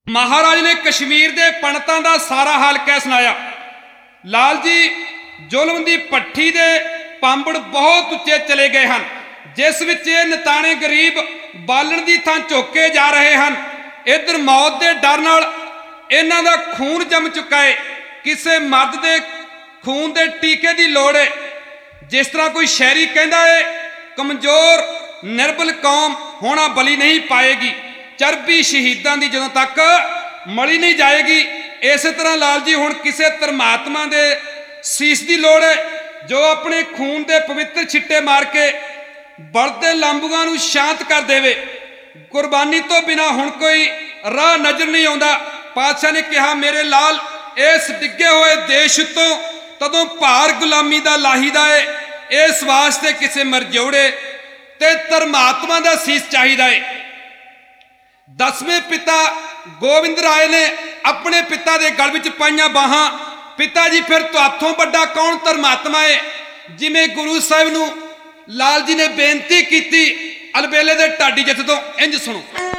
महाराज ने कश्मीर के पंडितों का सारा हाल कह सुनाया। लाल जी जुल्म की भट्ठी दे पांबड़ बहुत उच्चे चले गए हैं, जिस विच ये नताने गरीब बालन की थां झोके जा रहे हैं। इधर मौत के डर नाल इन्हां दा खून जम चुका है। किसी मर्द के खून के टीके की लोड़ है। जिस तरह कोई शायरी कहता है, कमजोर निर्बल कौम होना बली नहीं पाएगी, चरबी शहीदां दी जदों तक मली नहीं जाएगी। इस तरह लाल जी हुण किसी धर्मात्मा दे सीस की लोड़ है, जो अपने खून के पवित्र छिट्टे मार के बढ़ते लांबूआं नूं शांत कर देवे। कुर्बानी तो बिना हुण कोई राह नज़र नहीं आउंदा। पातशाह ने कहा, मेरे लाल इस डिगे हुए देश तो तदों भार गुलामी का लाहीदा है। इस वास्ते किसी मरजोड़े ते धर्मात्मा का सीस चाहिदा है। 10वें पिता गोविंद राय ने अपने पिता के गल विच पाईयां बाहां, पिता जी फिर तुहाथों वड्डा कौन धर्मात्मा है? जिवें गुरु साहिब नूं लाल जी ने बेनती की, अलबेले दे ढाडी जथ तो इंज सुनो।